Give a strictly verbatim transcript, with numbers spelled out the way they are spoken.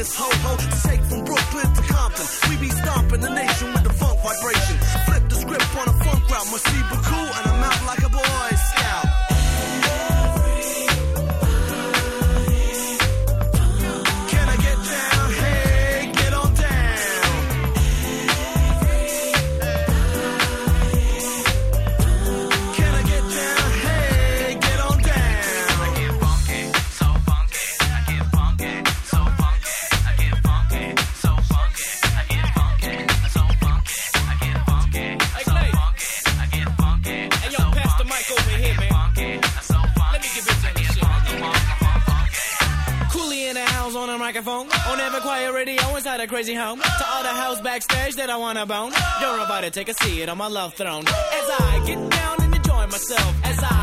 Miss Ho-Ho, shake from Brooklyn to Compton. We be stomping the nation with the funk vibration. Flip the script on a funk route. Masiba cool and I'm out like a Boy Scout. Can I get down? Hey, get on down. Can I get down? Hey, get on down. I get funky, so funky. I get funky, so funky. I get funky, so funky. I get funky, so funky. I get funky, so funky. I get funky. Hey, yo, pass the mic over here, man. Let me get busy on this shit. Cooley in the house on a microphone. On every quiet radio inside a crazy home. To all the house backstage that I wanna bone. You're about to take a seat on my love throne. As I get down and enjoy myself. As I